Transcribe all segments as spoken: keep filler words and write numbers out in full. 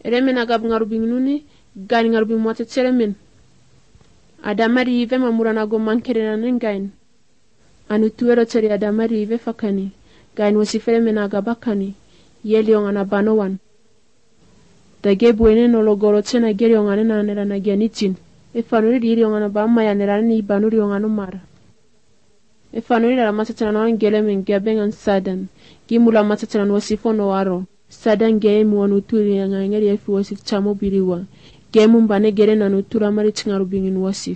Eremen agab ngarubing nuni gani ngarubing mwate tseremen. Adamari ive mamurana go mankere na ngain. Anu tuero teri adamari ive fakani. Gain wasifere men agabakani. Yeli ongana banowan. Dage buene no logoro tsena geri ongane na nera na gianitin. E fanuri diri ongana bama ya nera ni banuri ongano mara. E fanuri la masatana no ngele men gabengan sadan. Gimula masatana no wasifono waro. Sadan gemu wanuturi ya ngangeri ya fi wasif chamo biriwa. Gemu mbane gere na nutura mari tingarubingin wasif.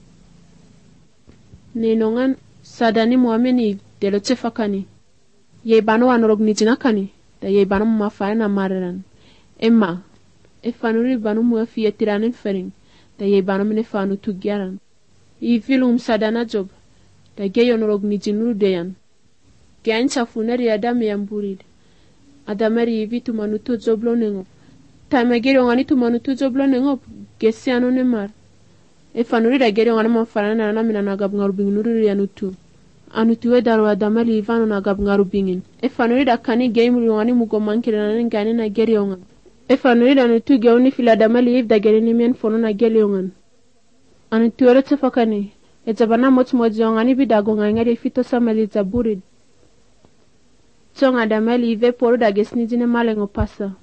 Nenongan sadani muameni delo tefakani. Ye bano wanorog nitinakani. Da ye bano mafaya na mareran. Emma. E fanuri bano muafi yetiranen fering. Da ye bano mene fanu tugyaran. I filum sadana job. Da geyo norog nitinuru deyan. Geyan chafuneri adame yamburid. Adamari ivi tumanutu zoblo nengop. Tame geri ongani tumanutu zoblo nengop. Gesi ano nemar. E fanuri da geri ongani mafana na namina nagab ngarubing nururi anutu. Anutu edaru adamari ivano nagab ngarubingin. E fanuri da kani geimuri ongani mugomankiri na nengani na geri ongan. E fanuri da anutu geuni fila adamari iv da geri nimien fono na geri ongan. Anutu ero tefakani. E zabana mot moji ongani bidago ngangari fito samali zaburid. Chong adamali ive poru da gesni jine malengo pasa.